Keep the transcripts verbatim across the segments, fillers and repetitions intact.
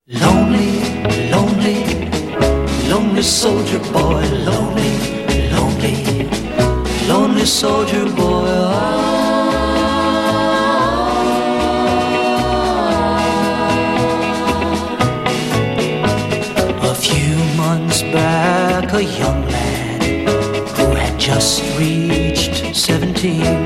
Lonely, lonely, lonely soldier boy, lonely, lonely, lonely soldier boy. A few months back, a young lad who had just reached seventeen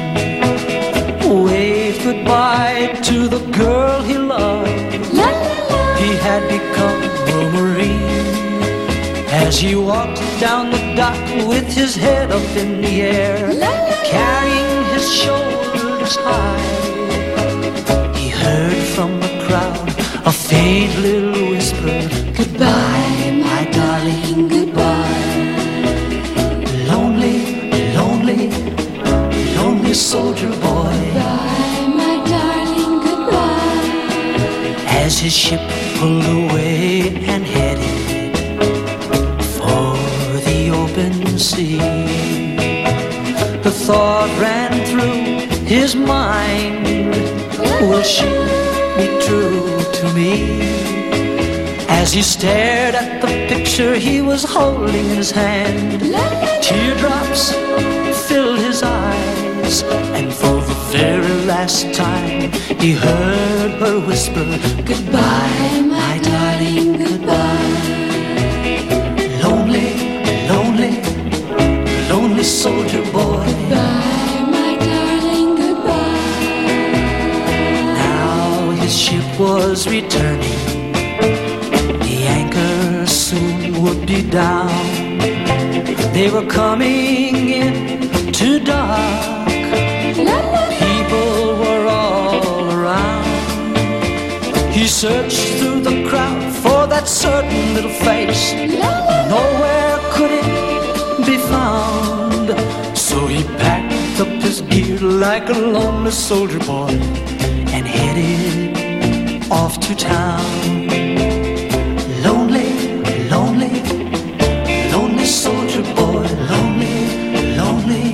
waved goodbye to the girl he loved. La, la, la. He had become a Marine. As he walked down the dock with his head up in the air, la, la, carrying his shoulders high, he heard from the crowd a faint little whisper, "Goodbye, my darling, goodbye." Lonely, lonely, lonely soldier boy. Goodbye, my darling, goodbye. As his ship pulled away and headed for the open sea, the thought ran through his mind, will she be true to me? As he stared at the picture he was holding in his hand, teardrops filled his eyes, and for the very last time he heard her whisper, "Goodbye, my darling, goodbye." Lonely, lonely, lonely soldier boy. Goodbye, my darling, goodbye. Now his ship was returning, the anchor soon would be down. They were coming in to dock. People were all around. He searched through the crowd for that certain little face. Nowhere could it be found. So he packed up his gear like a lonely soldier boy and headed off to town. Lonely, lonely, lonely soldier boy, lonely, lonely,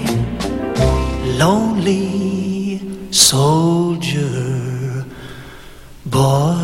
lonely soldier boy.